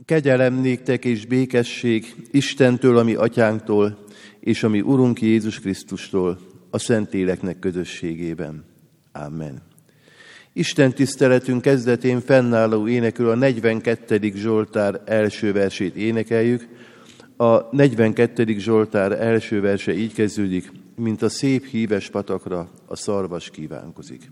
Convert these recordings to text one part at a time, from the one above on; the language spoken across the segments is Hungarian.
Kegyelem néktek és békesség Istentől, a mi atyánktól, és a mi Urunk Jézus Krisztustól, a Szentléleknek közösségében. Amen. Isten tiszteletünk kezdetén fennálló énekül a 42. Zsoltár első versét énekeljük. A 42. Zsoltár első verse így kezdődik: mint a szép híves patakra a szarvas kívánkozik.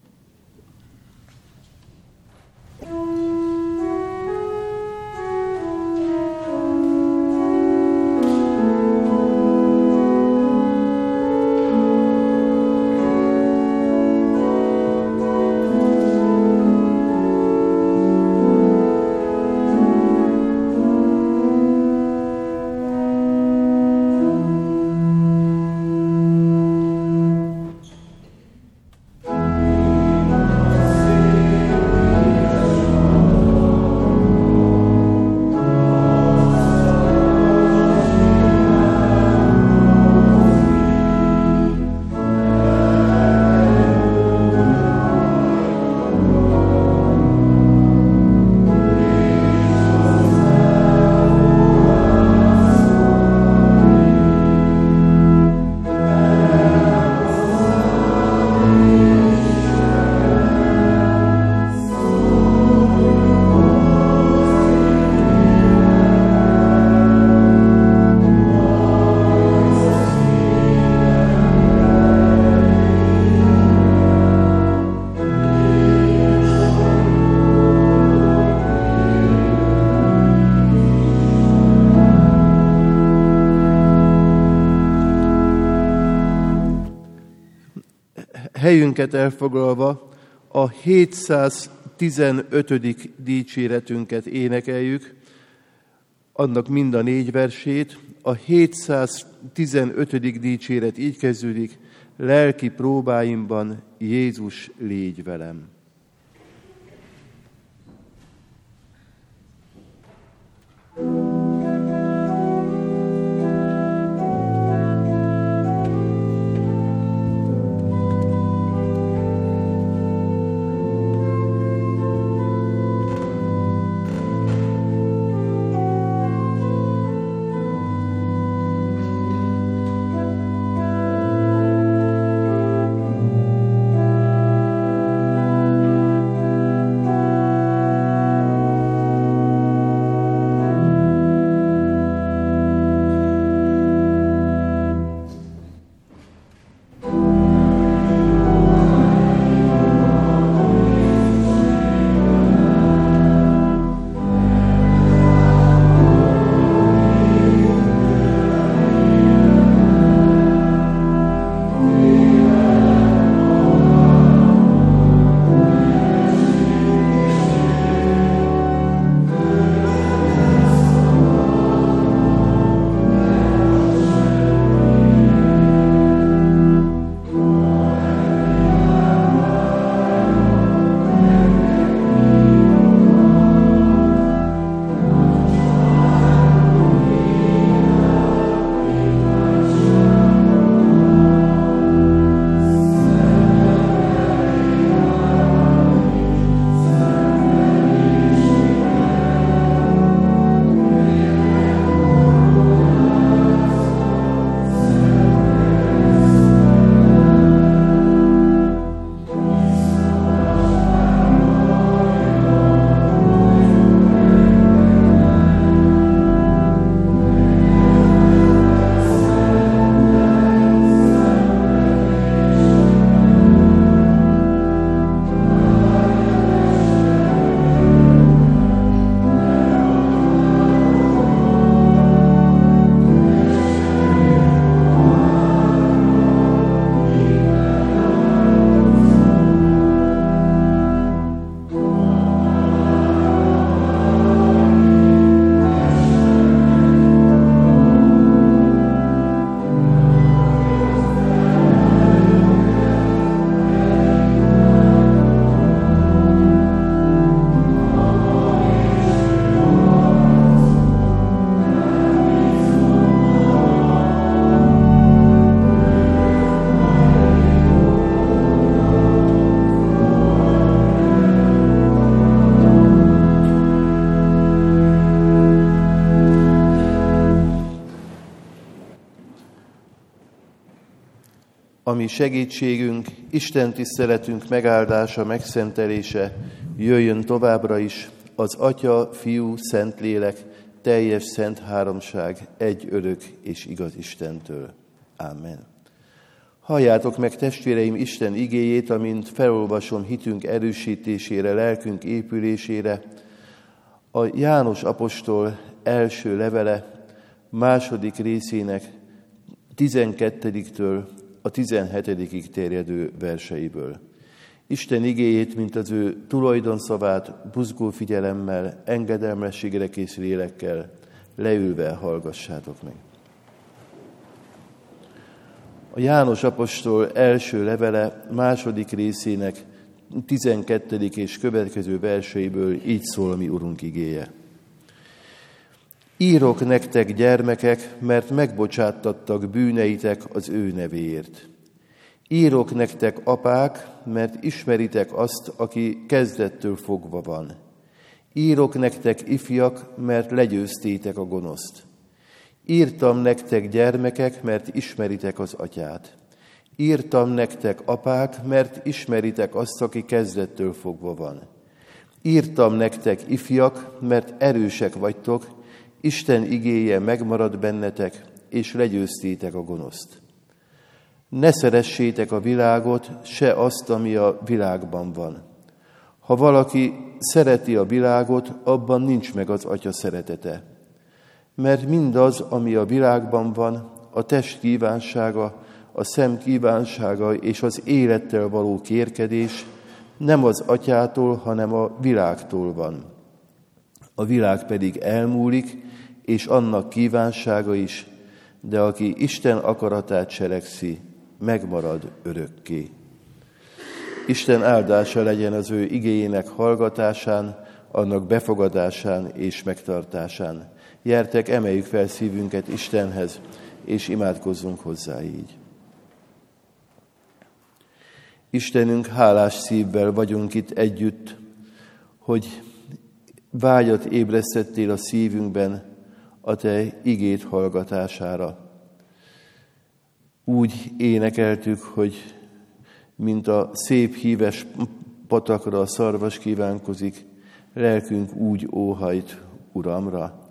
Helyünket elfoglalva a 715. dicséretünket énekeljük, annak mind a 4 versét. A 715. dicséret így kezdődik: lelki próbáimban Jézus, légy velem. ami segítségünk, Isten tiszteletünk megáldása, megszentelése jöjjön továbbra is az Atya, Fiú, Szentlélek, teljes szent háromság, egy örök és igaz Istentől. Amen. Halljátok meg, testvéreim, Isten igéjét, amint felolvasom hitünk erősítésére, lelkünk épülésére, a János apostol első levele második részének 12-től a 17-ig terjedő verseiből. Isten igéjét, mint az ő tulajdonszavát buzgó figyelemmel, engedelmességre kész lélekkel leülve hallgassátok meg. A János apostol első levele második részének 12. és következő verseiből így szól a mi Urunk igéje. Írok nektek, gyermekek, mert megbocsáttattak bűneitek az ő nevéért. Írok nektek, apák, mert ismeritek azt, aki kezdettől fogva van. Írok nektek, ifjak, mert legyőztétek a gonoszt. Írtam nektek, gyermekek, mert ismeritek az atyát. Írtam nektek, apák, mert ismeritek azt, aki kezdettől fogva van. Írtam nektek, ifjak, mert erősek vagytok, Isten igéje megmarad bennetek, és legyőztétek a gonoszt. Ne szeressétek a világot, se azt, ami a világban van. Ha valaki szereti a világot, abban nincs meg az Atya szeretete. Mert mindaz, ami a világban van, a test kívánsága, a szem kívánsága és az élettel való kérkedés nem az Atyától, hanem a világtól van. A világ pedig elmúlik, és annak kívánsága is, de aki Isten akaratát cselekszi, megmarad örökké. Isten áldása legyen az ő igéjének hallgatásán, annak befogadásán és megtartásán. Gyertek, emeljük fel szívünket Istenhez, és imádkozzunk hozzá így. Istenünk, hálás szívvel vagyunk itt együtt, hogy vágyat ébresztettél a szívünkben a te igét hallgatására. Úgy énekeltük, hogy mint a szép híves patakra a szarvas kívánkozik, lelkünk úgy óhajt Uramra.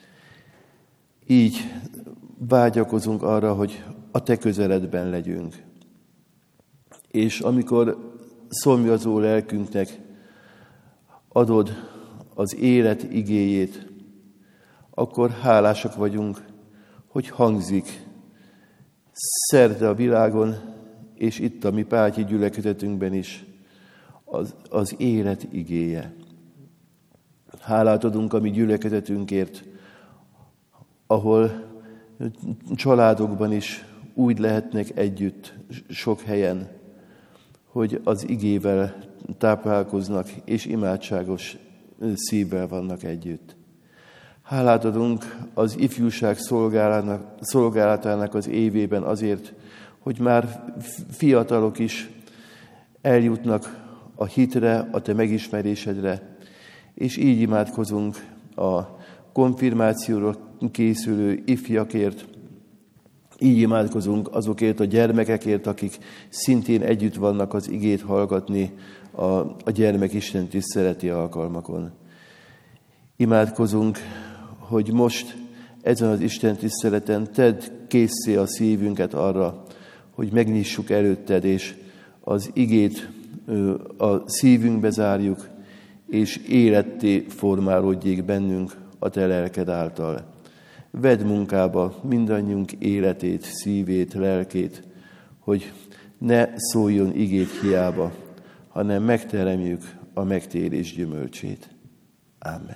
Így vágyakozunk arra, hogy a te közeledben legyünk. És amikor szomjazó lelkünknek adod az élet igéjét, akkor hálásak vagyunk, hogy hangzik szerte a világon, és itt a mi pályi gyülekezetünkben is az élet igéje. Hálát adunk a mi gyülekezetünkért, ahol családokban is úgy lehetnek együtt sok helyen, hogy az igével táplálkoznak, és imádságos szívvel vannak együtt. Hálát adunk az ifjúság szolgálatának az évében azért, hogy már fiatalok is eljutnak a hitre, a te megismerésedre, és így imádkozunk a konfirmációra készülő ifjakért, így imádkozunk azokért a gyermekekért, akik szintén együtt vannak az igét hallgatni a gyermek Isten tiszteleti alkalmakon. Imádkozunk, hogy most ezen az Isten tiszteleten tedd késszé a szívünket arra, hogy megnyissuk előtted, és az igét a szívünkbe zárjuk, és életté formálódjék bennünk a te lelked által. Vedd munkába mindannyiunk életét, szívét, lelkét, hogy ne szóljon igét hiába, hanem megteremjük a megtérés gyümölcsét. Amen.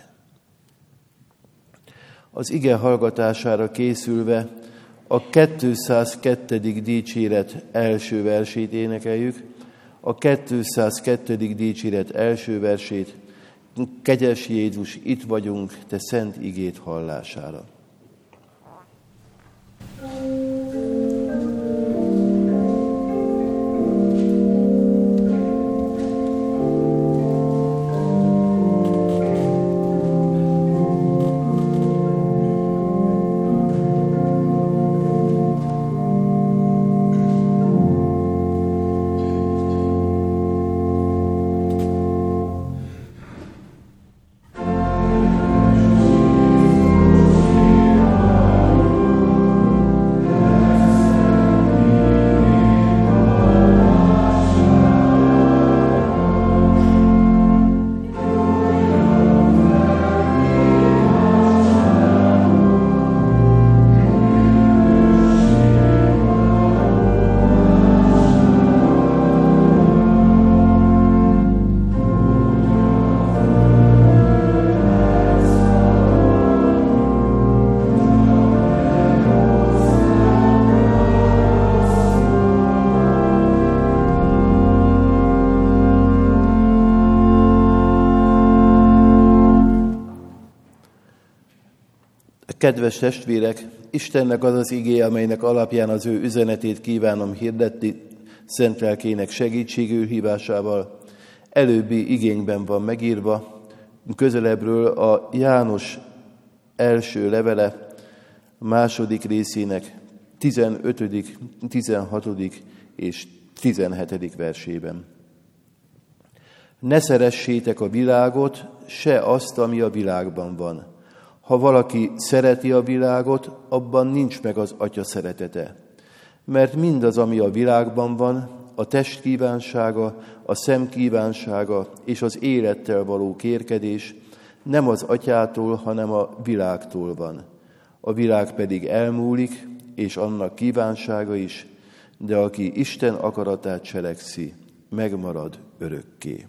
Az ige hallgatására készülve a 202. dicséret első versét énekeljük. A 202. dicséret első versét, kegyes Jézus, itt vagyunk, te szent igét hallására. Kedves testvérek, Istennek az az igéje, amelynek alapján az ő üzenetét kívánom hirdetni szent lelkének segítségül hívásával, előbbi igényben van megírva, közelebbről a János első levele második részének 15., 16. és 17. versében. Ne szeressétek a világot, se azt, ami a világban van. Ha valaki szereti a világot, abban nincs meg az Atya szeretete. Mert mindaz, ami a világban van, a test kívánsága, a szem kívánsága és az élettel való kérkedés nem az Atyától, hanem a világtól van. A világ pedig elmúlik, és annak kívánsága is, de aki Isten akaratát cselekszi, megmarad örökké.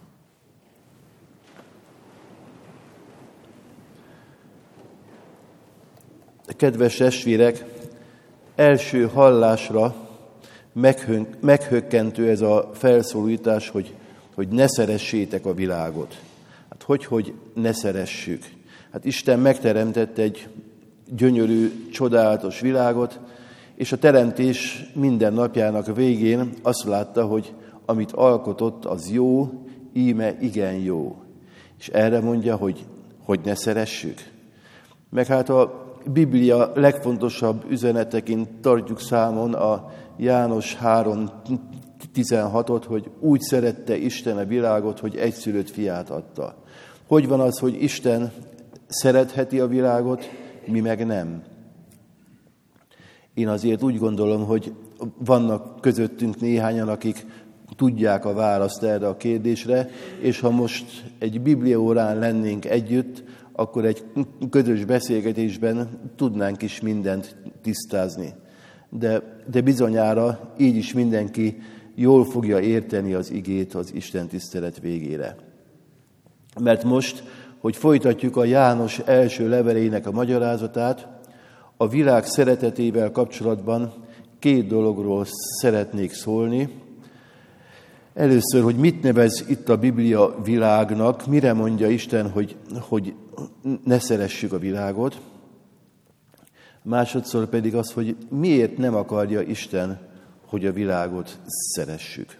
Kedves testvérek, első hallásra meghökkentő ez a felszólítás, hogy ne szeressétek a világot. Hát hogy ne szeressük? Hát Isten megteremtett egy gyönyörű, csodálatos világot, és a teremtés minden napjának végén azt látta, hogy amit alkotott, az jó, íme igen jó. És erre mondja, hogy ne szeressük. Meg hát a Biblia legfontosabb üzeneteként tartjuk számon a János 3:16-ot, hogy úgy szerette Isten a világot, hogy egyszülött fiát adta. Hogy van az, hogy Isten szeretheti a világot, mi meg nem? Én azért úgy gondolom, hogy vannak közöttünk néhányan, akik tudják a választ erre a kérdésre, és ha most egy bibliaórán lennénk együtt, akkor egy közös beszélgetésben tudnánk is mindent tisztázni. De bizonyára így is mindenki jól fogja érteni az igét az Isten tisztelet végére. Mert most, hogy folytatjuk a János első levelének a magyarázatát, a világ szeretetével kapcsolatban két dologról szeretnék szólni. Először, hogy mit nevez itt a Biblia világnak, mire mondja Isten, hogy ne szeressük a világot. Másodszor pedig az, hogy miért nem akarja Isten, hogy a világot szeressük.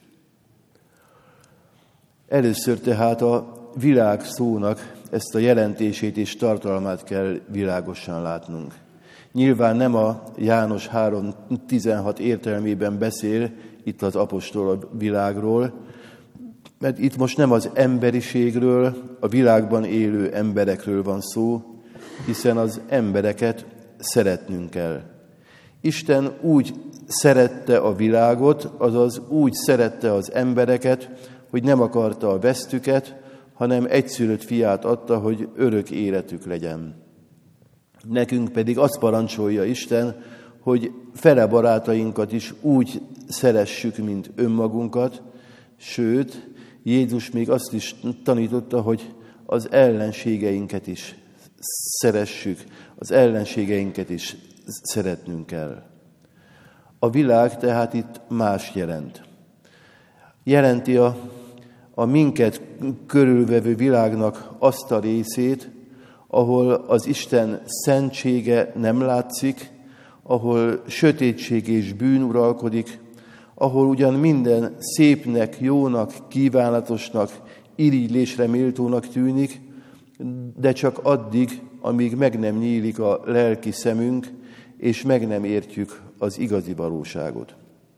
Először tehát a világ szónak ezt a jelentését és tartalmát kell világosan látnunk. Nyilván nem a János 3:16 értelmében beszél itt az apostol a világról, mert itt most nem az emberiségről, a világban élő emberekről van szó, hiszen az embereket szeretnünk kell. Isten úgy szerette a világot, azaz úgy szerette az embereket, hogy nem akarta a vesztüket, hanem egyszülött fiát adta, hogy örök életük legyen. Nekünk pedig azt parancsolja Isten, hogy fele barátainkat is úgy szeressük, mint önmagunkat, sőt, Jézus még azt is tanította, hogy az ellenségeinket is szeressük, az ellenségeinket is szeretnünk kell. A világ tehát itt más jelent. Jelenti a minket körülvevő világnak azt a részét, ahol az Isten szentsége nem látszik, ahol sötétség és bűn uralkodik, ahol ugyan minden szépnek, jónak, kívánatosnak, irigylésre méltónak tűnik, de csak addig, amíg meg nem nyílik a lelki szemünk, és meg nem értjük az igazi valóságot.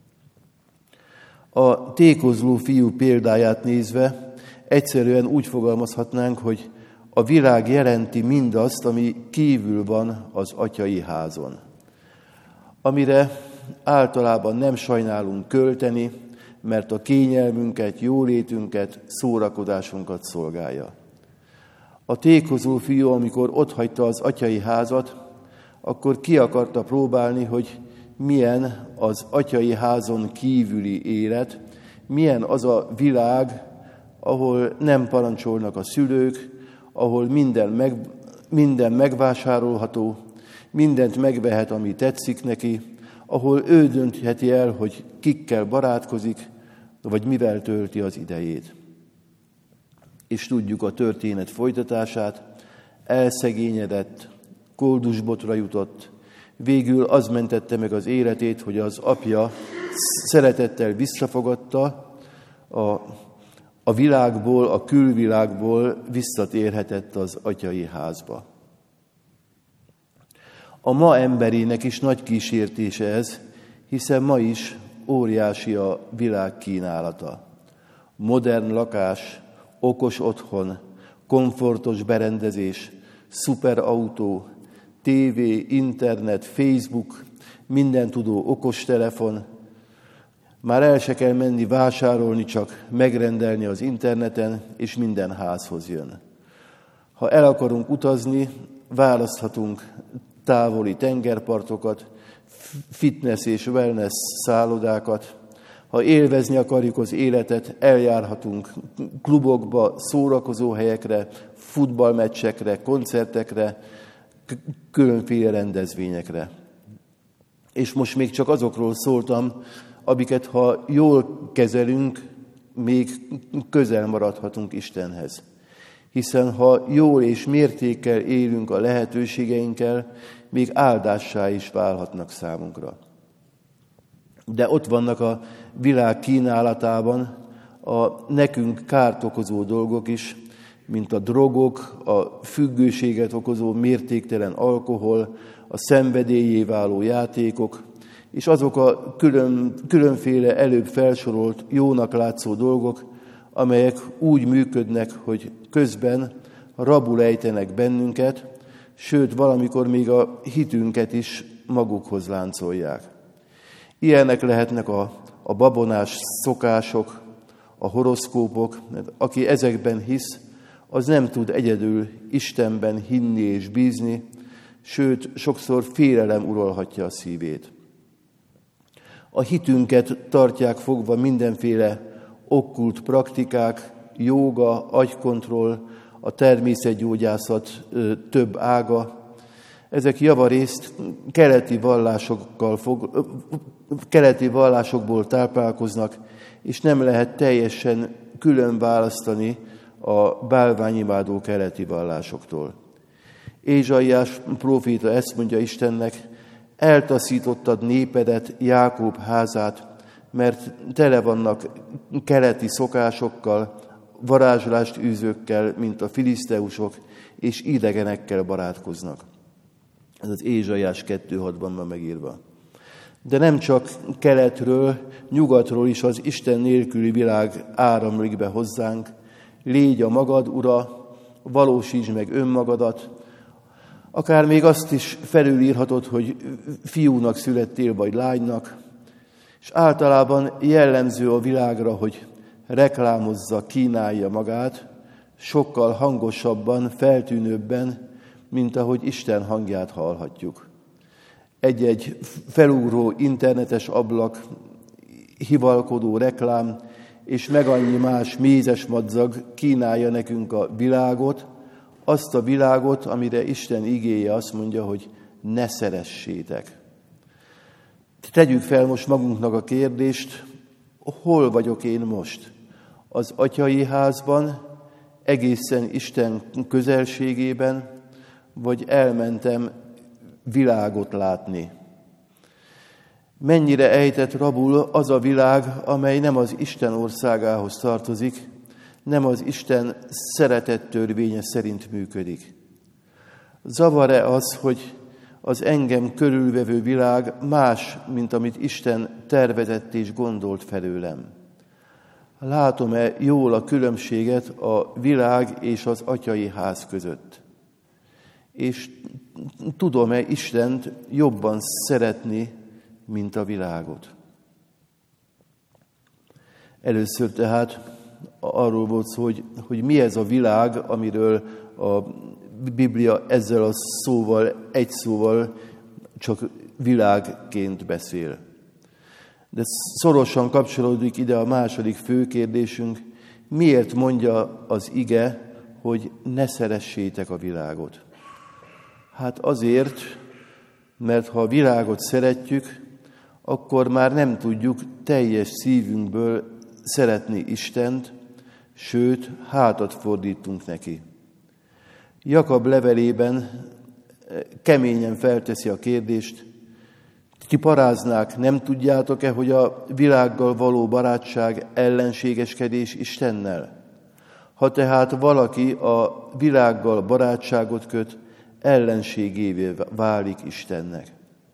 A tékozló fiú példáját nézve egyszerűen úgy fogalmazhatnánk, hogy a világ jelenti mindazt, ami kívül van az atyai házon, amire általában nem sajnálunk költeni, mert a kényelmünket, jólétünket, szórakozásunkat szolgálja. A tékozó fiú, amikor otthagyta az atyai házat, akkor ki akarta próbálni, hogy milyen az atyai házon kívüli élet, milyen az a világ, ahol nem parancsolnak a szülők, ahol minden megvásárolható, mindent megvehet, ami tetszik neki, ahol ő döntheti el, hogy kikkel barátkozik, vagy mivel tölti az idejét. És tudjuk a történet folytatását, elszegényedett, koldusbotra jutott. Végül az mentette meg az életét, hogy az apja szeretettel visszafogadta, a világból, a külvilágból visszatérhetett az atyai házba. A ma emberének is nagy kísértése ez, hiszen ma is óriási a világ kínálata. Modern lakás, okos otthon, komfortos berendezés, szuperautó, tévé, internet, Facebook, mindentudó okostelefon. Már el se kell menni vásárolni, csak megrendelni az interneten, és minden házhoz jön. Ha el akarunk utazni, választhatunk távoli tengerpartokat, fitness és wellness szállodákat. Ha élvezni akarjuk az életet, eljárhatunk klubokba, szórakozóhelyekre, futballmeccsekre, koncertekre, különféle rendezvényekre. És most még csak azokról szóltam, amiket ha jól kezelünk, még közel maradhatunk Istenhez. Hiszen ha jól és mértékkel élünk a lehetőségeinkkel, még áldássá is válhatnak számunkra. De ott vannak a világ kínálatában a nekünk kárt okozó dolgok is, mint a drogok, a függőséget okozó mértéktelen alkohol, a szenvedélyé váló játékok, és azok a különféle előbb felsorolt jónak látszó dolgok, amelyek úgy működnek, hogy közben rabul ejtenek bennünket, sőt, valamikor még a hitünket is magukhoz láncolják. Ilyenek lehetnek a babonás szokások, a horoszkópok, mert aki ezekben hisz, az nem tud egyedül Istenben hinni és bízni, sőt, sokszor félelem uralhatja a szívét. A hitünket tartják fogva mindenféle okkult praktikák, jóga, agykontroll, a természetgyógyászat több ága. Ezek javarészt keleti vallásokból táplálkoznak, és nem lehet teljesen külön választani a bálványimádó keleti vallásoktól. Ézsaiás próféta ezt mondja Istennek: eltaszítottad népedet, Jákob házát, mert tele vannak keleti szokásokkal, varázslást űzőkkel, mint a filiszteusok, és idegenekkel barátkoznak. Ez az Ézsaiás 2.6-ban van megírva. De nem csak keletről, nyugatról is az Isten nélküli világ áramlik be hozzánk. Légy a magad ura, valósítsd meg önmagadat, akár még azt is felülírhatod, hogy fiúnak születtél, vagy lánynak, és általában jellemző a világra, hogy reklámozza, kínálja magát, sokkal hangosabban, feltűnőbben, mint ahogy Isten hangját hallhatjuk. Egy-egy felugró internetes ablak, hivalkodó reklám, és meg annyi más mézes madzag kínálja nekünk a világot, azt a világot, amire Isten igéje azt mondja, hogy ne szeressétek. Tegyük fel most magunknak a kérdést, hol vagyok én most? Az atyai házban, egészen Isten közelségében, vagy elmentem világot látni? Mennyire ejtett rabul az a világ, amely nem az Isten országához tartozik, nem az Isten szeretett törvénye szerint működik? Zavar-e az, hogy az engem körülvevő világ más, mint amit Isten tervezett és gondolt felőlem? Látom-e jól a különbséget a világ és az atyai ház között? És tudom-e Istent jobban szeretni, mint a világot? Először tehát arról volt szó, hogy mi ez a világ, amiről a Biblia ezzel a szóval, egy szóval csak világként beszél. De szorosan kapcsolódik ide a második fő kérdésünk: miért mondja az ige, hogy ne szeressétek a világot? Hát azért, mert ha a világot szeretjük, akkor már nem tudjuk teljes szívünkből szeretni Istent, sőt, hátat fordítunk neki. Jakab levelében keményen felteszi a kérdést: ti paráznák, nem tudjátok-e, hogy a világgal való barátság ellenségeskedés Istennel? Ha tehát valaki a világgal barátságot köt, ellenségévé válik Istennek.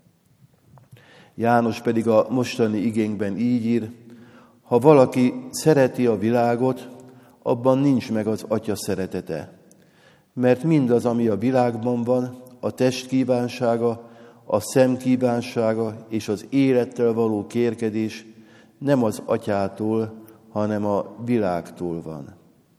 János pedig a mostani igénkben így ír: ha valaki szereti a világot, abban nincs meg az Atya szeretete. Mert mindaz, ami a világban van, a test kívánsága, a szem kívánsága és az élettel való kérkedés nem az Atyától, hanem a világtól van.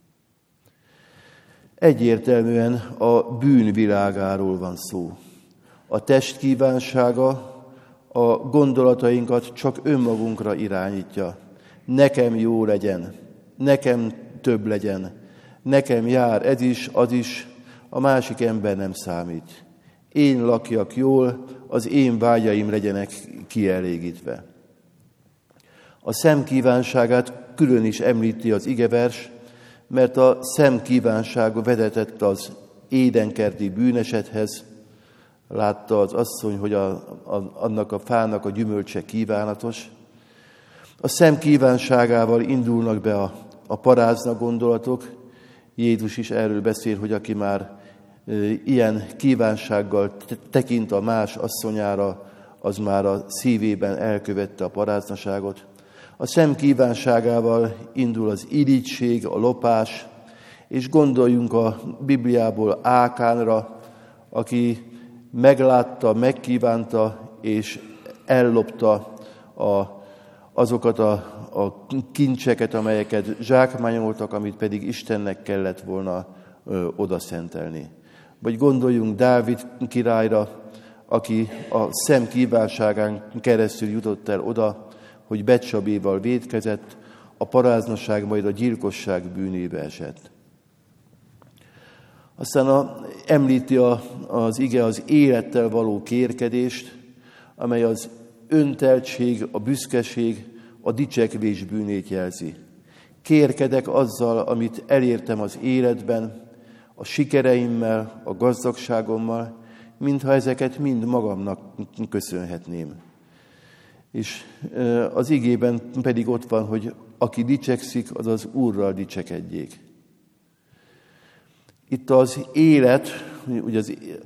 Egyértelműen a bűn világáról van szó. A test kívánsága a gondolatainkat csak önmagunkra irányítja. Nekem jó legyen, nekem több legyen, nekem jár ez is, az is, a másik ember nem számít. Én lakjak jól, az én vágyaim legyenek kielégítve. A szem kívánságát külön is említi az igevers, mert a szem kívánsága vezetett az édenkerti bűnesethez. Látta az asszony, hogy annak a fának a gyümölcse kívánatos. A szem kívánságával indulnak be a parázna gondolatok. Jézus is erről beszél, hogy aki már ilyen kívánsággal tekint a más asszonyára, az már a szívében elkövette a paráznaságot. A szem kívánságával indul az irigység, a lopás, és gondoljunk a Bibliából Ákánra, aki meglátta, megkívánta és ellopta azokat a kincseket, amelyeket zsákmányoltak, amit pedig Istennek kellett volna odaszentelni. Vagy gondoljunk Dávid királyra, aki a szem kívánságán keresztül jutott el oda, hogy Betsabéval vétkezett, a paráznaság majd a gyilkosság bűnébe esett. Aztán említi az ige az élettel való kérkedést, amely az önteltség, a büszkeség, a dicsekvés bűnét jelzi. Kérkedek azzal, amit elértem az életben, a sikereimmel, a gazdagságommal, mintha ezeket mind magamnak köszönhetném. És az igében pedig ott van, hogy aki dicsekszik, az az Úrral dicsekedjék. Itt az élet, ugye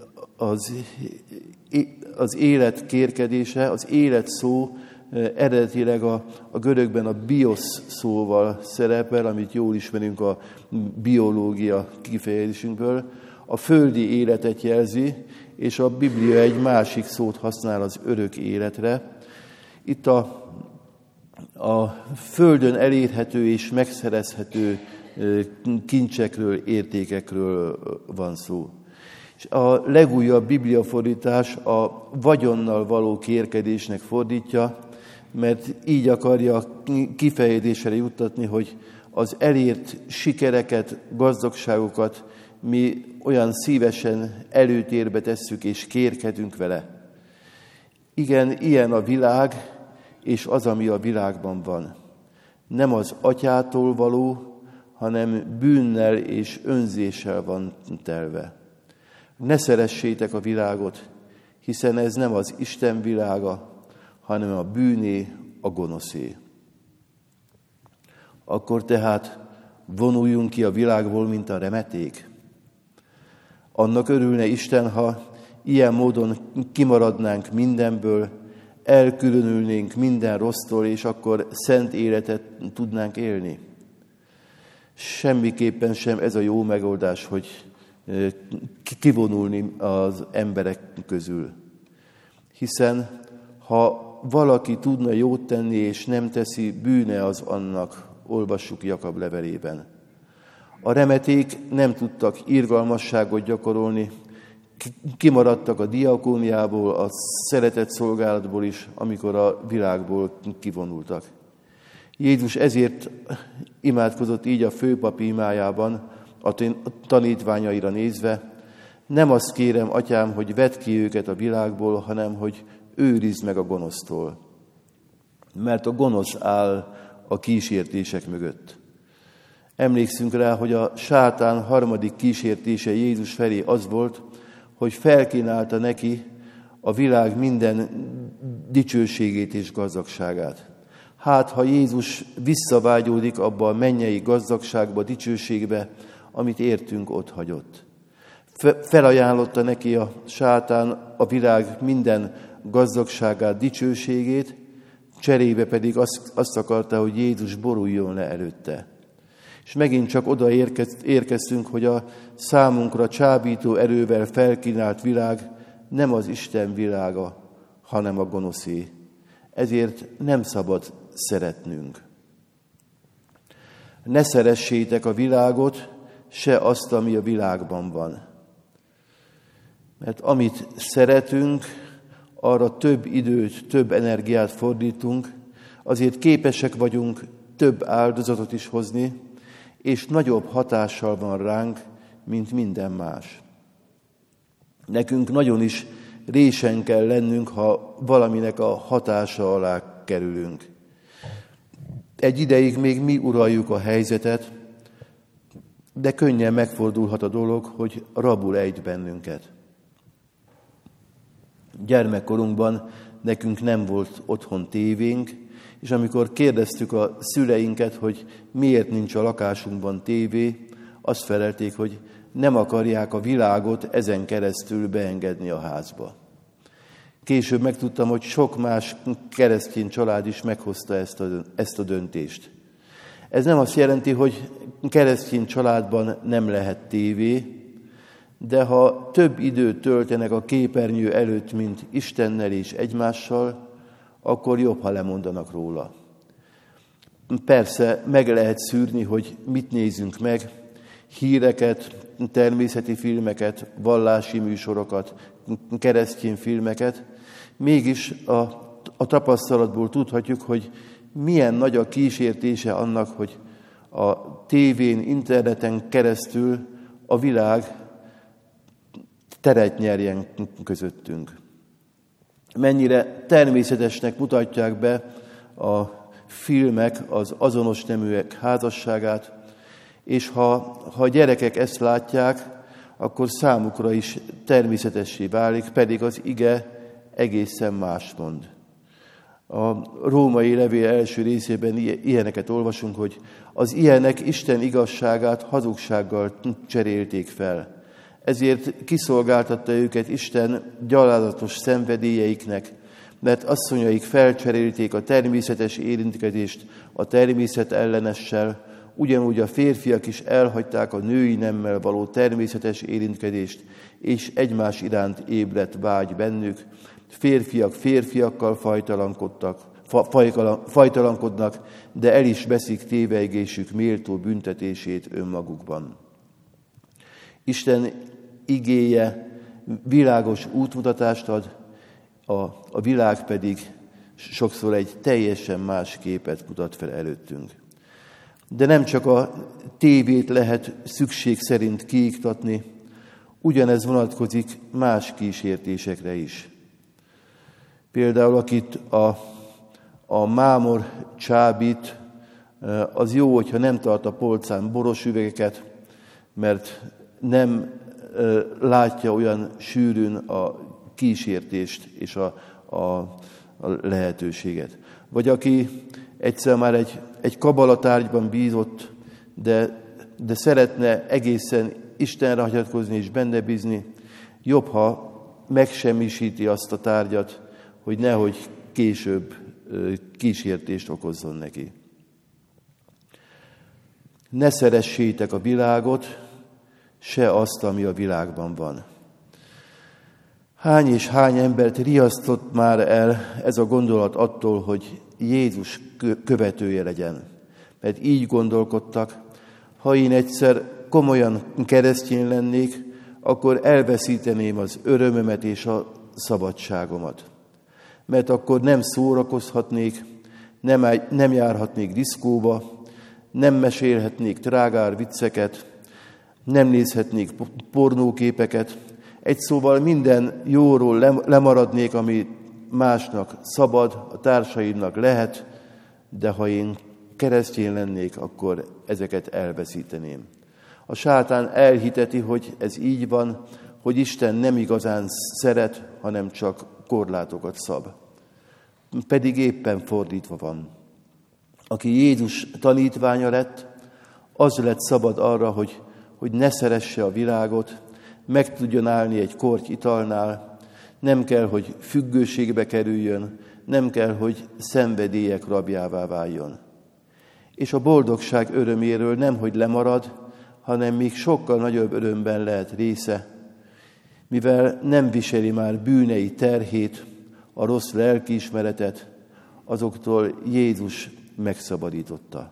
az élet kérkedése, az élet szó eredetileg a görögben a bios szóval szerepel, amit jól ismerünk a biológia kifejezésünkből. A földi életet jelzi, és a Biblia egy másik szót használ az örök életre. Itt a földön elérhető és megszerezhető kincsekről, értékekről van szó. És a legújabb bibliafordítás a vagyonnal való kérkedésnek fordítja, mert így akarja kifejezésre juttatni, hogy az elért sikereket, gazdagságokat mi olyan szívesen előtérbe tesszük és kérkedünk vele. Igen, ilyen a világ, és az, ami a világban van. Nem az Atyától való, hanem bűnnel és önzéssel van telve. Ne szeressétek a világot, hiszen ez nem az Isten világa, hanem a bűné, a gonoszé. Akkor tehát vonuljunk ki a világból, mint a remeték. Annak örülne Isten, ha ilyen módon kimaradnánk mindenből, elkülönülnénk minden rossztól, és akkor szent életet tudnánk élni. Semmiképpen sem ez a jó megoldás, hogy kivonulni az emberek közül. Hiszen ha valaki tudna jót tenni, és nem teszi, bűne az annak, olvassuk Jakab levelében. A remeték nem tudtak irgalmasságot gyakorolni, kimaradtak a diakóniából, a szeretett szolgálatból is, amikor a világból kivonultak. Jézus ezért imádkozott így a főpapi imájában, a tanítványaira nézve: nem azt kérem, Atyám, hogy vedd ki őket a világból, hanem hogy őrizd meg a gonosztól. Mert a gonosz áll a kísértések mögött. Emlékszünk rá, hogy a sátán harmadik kísértése Jézus felé az volt, hogy felkínálta neki a világ minden dicsőségét és gazdagságát. Hát, ha Jézus visszavágyódik abba a mennyei gazdagságba, dicsőségbe, amit értünk ott hagyott. Felajánlotta neki a sátán a világ minden gazdagságát, dicsőségét, cserébe pedig azt akarta, hogy Jézus boruljon le előtte. És megint csak oda érkeztünk, hogy a számunkra csábító erővel felkínált világ nem az Isten világa, hanem a gonoszé. Ezért nem szabad szeretnünk. Ne szeressétek a világot, se azt, ami a világban van. Mert amit szeretünk, arra több időt, több energiát fordítunk, azért képesek vagyunk több áldozatot is hozni, és nagyobb hatással van ránk, mint minden más. Nekünk nagyon is résen kell lennünk, ha valaminek a hatása alá kerülünk. Egy ideig még mi uraljuk a helyzetet, de könnyen megfordulhat a dolog, hogy rabul ejt bennünket. Gyermekkorunkban nekünk nem volt otthon tévénk, és amikor kérdeztük a szüleinket, hogy miért nincs a lakásunkban tévé, azt felelték, hogy nem akarják a világot ezen keresztül beengedni a házba. Később megtudtam, hogy sok más keresztény család is meghozta ezt a döntést. Ez nem azt jelenti, hogy keresztény családban nem lehet tévé, de ha több időt töltenek a képernyő előtt, mint Istennel és egymással, akkor jobb, ha lemondanak róla. Persze meg lehet szűrni, hogy mit nézünk meg, híreket, természeti filmeket, vallási műsorokat, keresztény filmeket, mégis a tapasztalatból tudhatjuk, hogy milyen nagy a kísértése annak, hogy a tévén, interneten keresztül a világ teret nyerjen közöttünk. Mennyire természetesnek mutatják be a filmek az azonos neműek házasságát, és ha a gyerekek ezt látják, akkor számukra is természetessé válik, pedig az ige egészen más mond. A római levél első részében ilyeneket olvasunk, hogy az ilyenek Isten igazságát hazugsággal cserélték fel. Ezért kiszolgáltatta őket Isten gyalázatos szenvedélyeiknek, mert asszonyaik felcserélték a természetes érintkezést a természet ellenessel, ugyanúgy a férfiak is elhagyták a női nemmel való természetes érintkezést, és egymás iránt ébredt vágy bennük. Férfiak férfiakkal fajtalankodnak, de el is veszik tévejgésük méltó büntetését önmagukban. Isten igéje világos útmutatást ad, a világ pedig sokszor egy teljesen más képet mutat fel előttünk. De nem csak a tévét lehet szükség szerint kiiktatni, ugyanez vonatkozik más kísértésekre is. Például akit a mámor csábít, az jó, hogyha nem tart a polcán boros üvegeket, mert nem látja olyan sűrűn a kísértést és a lehetőséget. Vagy aki egyszer már egy kabalatárgyban bízott, de szeretne egészen Istenre hagyatkozni és benne bízni, jobb, ha megsemmisíti azt a tárgyat, hogy nehogy később kísértést okozzon neki. Ne szeressétek a világot, se azt, ami a világban van. Hány és hány embert riasztott már el ez a gondolat attól, hogy Jézus követője legyen. Mert így gondolkodtak, ha én egyszer komolyan keresztény lennék, akkor elveszíteném az örömömet és a szabadságomat. Mert akkor nem szórakozhatnék, nem járhatnék diszkóba, nem mesélhetnék trágár vicceket, nem nézhetnék pornóképeket, egy szóval minden jóról lemaradnék, ami másnak szabad, a társaimnak lehet, de ha én keresztény lennék, akkor ezeket elveszíteném. A sátán elhiteti, hogy ez így van, hogy Isten nem igazán szeret, hanem csak korlátokat szab. Pedig éppen fordítva van. Aki Jézus tanítványa lett, az lett szabad arra, hogy ne szeresse a világot, meg tudjon állni egy korty italnál, nem kell, hogy függőségbe kerüljön, nem kell, hogy szenvedélyek rabjává váljon. És a boldogság öröméről nemhogy lemarad, hanem még sokkal nagyobb örömben lehet része, mivel nem viseli már bűnei terhét, a rossz lelkiismeretet, azoktól Jézus megszabadította.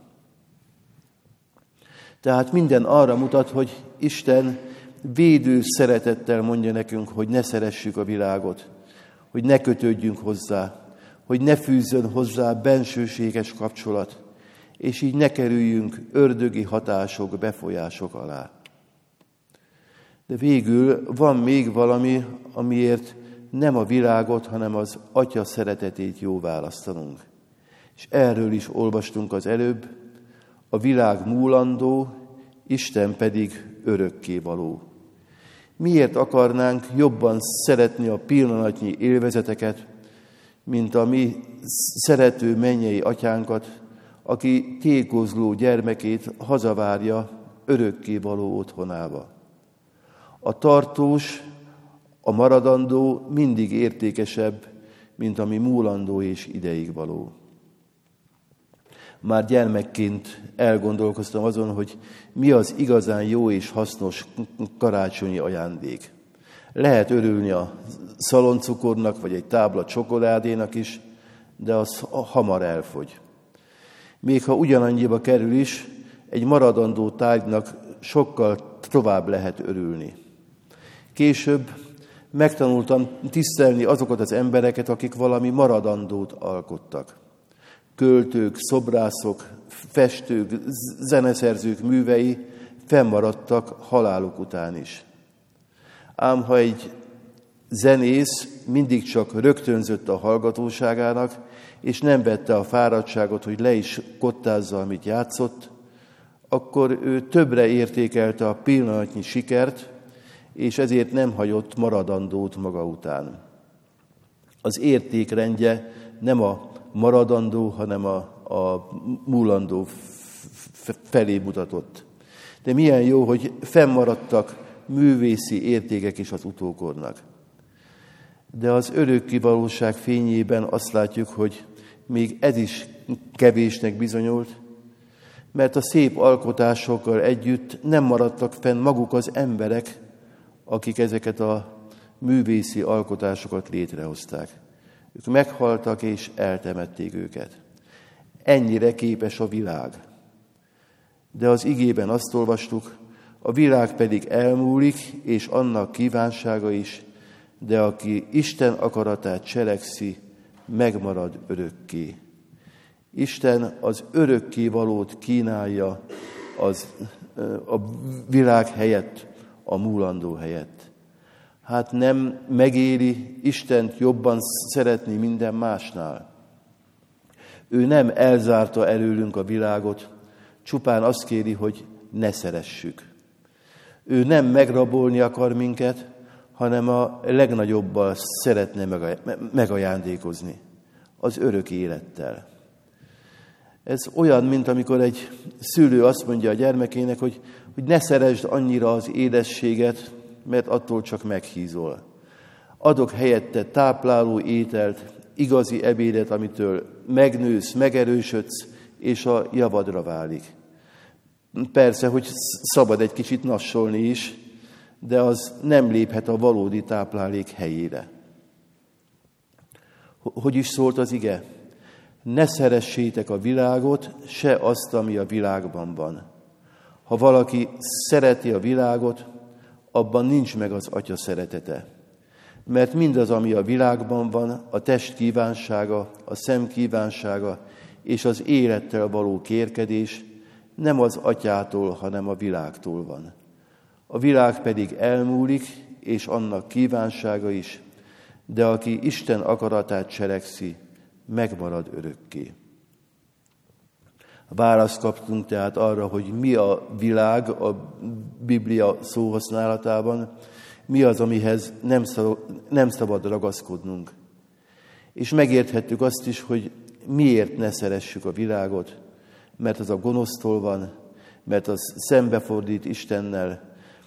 Tehát minden arra mutat, hogy Isten védő szeretettel mondja nekünk, hogy ne szeressük a világot, hogy ne kötődjünk hozzá, hogy ne fűzzön hozzá bensőséges kapcsolat, és így ne kerüljünk ördögi hatások, befolyások alá. De végül van még valami, amiért nem a világot, hanem az Atya szeretetét jó választanunk. És erről is olvastunk az előbb, a világ múlandó, Isten pedig örökkévaló. Miért akarnánk jobban szeretni a pillanatnyi élvezeteket, mint a mi szerető mennyei atyánkat, aki tékozló gyermekét hazavárja örökkévaló otthonába? A tartós, a maradandó mindig értékesebb, mint ami múlandó és ideig való. Már gyermekként elgondolkoztam azon, hogy mi az igazán jó és hasznos karácsonyi ajándék. Lehet örülni a szaloncukornak, vagy egy tábla csokoládénak is, de az hamar elfogy. Még ha ugyanannyiba kerül is, egy maradandó tárgynak sokkal tovább lehet örülni. Később megtanultam tisztelni azokat az embereket, akik valami maradandót alkottak. Költők, szobrászok, festők, zeneszerzők művei fennmaradtak haláluk után is. Ám ha egy zenész mindig csak rögtönzött a hallgatóságának, és nem vette a fáradtságot, hogy le is kottázza, amit játszott, akkor ő többre értékelte a pillanatnyi sikert, és ezért nem hagyott maradandót maga után. Az értékrendje nem a maradandó, hanem a múlandó felé mutatott. De milyen jó, hogy fennmaradtak művészi értékek is az utókornak. De az örökké valóság fényében azt látjuk, hogy még ez is kevésnek bizonyult, mert a szép alkotásokkal együtt nem maradtak fenn maguk az emberek, akik ezeket a művészi alkotásokat létrehozták. Ők meghaltak és eltemették őket. Ennyire képes a világ. De az igében azt olvastuk, a világ pedig elmúlik, és annak kívánsága is, de aki Isten akaratát cselekszi, megmarad örökké. Isten az örökkévalót kínálja a világ helyett, a múlandó helyett. Hát nem megéri Istent jobban szeretni minden másnál. Ő nem elzárta előlünk a világot, csupán azt kéri, hogy ne szeressük. Ő nem megrabolni akar minket, hanem a legnagyobbal szeretne megajándékozni, az örök élettel. Ez olyan, mint amikor egy szülő azt mondja a gyermekének, hogy ne szeresd annyira az édességet, mert attól csak meghízol. Adok helyette tápláló ételt, igazi ebédet, amitől megnősz, megerősödsz, és a javadra válik. Persze, hogy szabad egy kicsit nassolni is, de az nem léphet a valódi táplálék helyére. Hogy is szólt az ige? Ne szeressétek a világot, se azt, ami a világban van. Ha valaki szereti a világot, abban nincs meg az Atya szeretete. Mert mindaz, ami a világban van, a test kívánsága, a szem kívánsága és az élettel való kérkedés nem az Atyától, hanem a világtól van. A világ pedig elmúlik, és annak kívánsága is, de aki Isten akaratát cselekszi, megmarad örökké. Választ kaptunk tehát arra, hogy mi a világ a Biblia szóhasználatában, mi az, amihez nem szabad ragaszkodnunk. És megérthettük azt is, hogy miért ne szeressük a világot, mert az a gonosztól van, mert az szembefordít Istennel,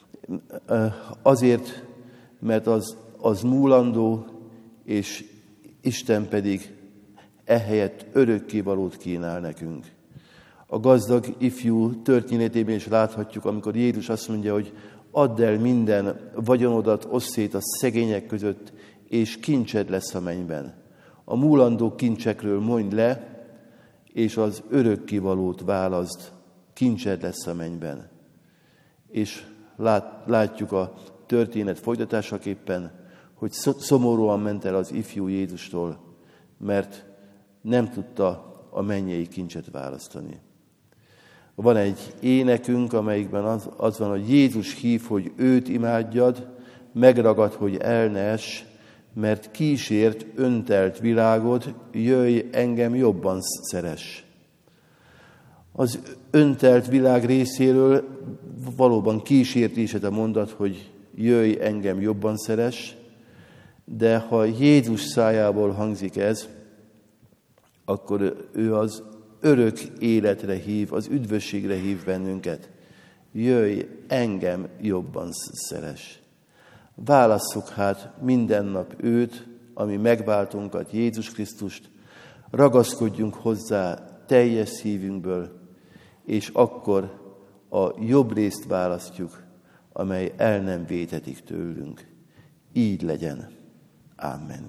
azért, mert az múlandó, és Isten pedig ehelyett örökkévalót kínál nekünk. A gazdag ifjú történetében is láthatjuk, amikor Jézus azt mondja, hogy add el minden vagyonodat, osszd szét a szegények között, és kincsed lesz a mennyben. A múlandó kincsekről mondj le, és az örökkévalót válaszd, kincsed lesz a mennyben. És látjuk a történet folytatásaképpen, hogy szomorúan ment el az ifjú Jézustól, mert nem tudta a mennyei kincset választani. Van egy énekünk, amelyikben az van, hogy Jézus hív, hogy őt imádjad, megragad, hogy el ne ess, mert kísért öntelt világod, jöjj, engem jobban szeress. Az öntelt világ részéről valóban kísértésed a mondat, hogy jöjj, engem jobban szeress, de ha Jézus szájából hangzik ez, akkor ő az örök életre hív, az üdvösségre hív bennünket. Jöjj, engem jobban szeress. Válasszuk hát minden nap őt, ami megváltunkat, Jézus Krisztust, ragaszkodjunk hozzá teljes szívünkből, és akkor a jobb részt választjuk, amely el nem vétetik tőlünk. Így legyen. Amen.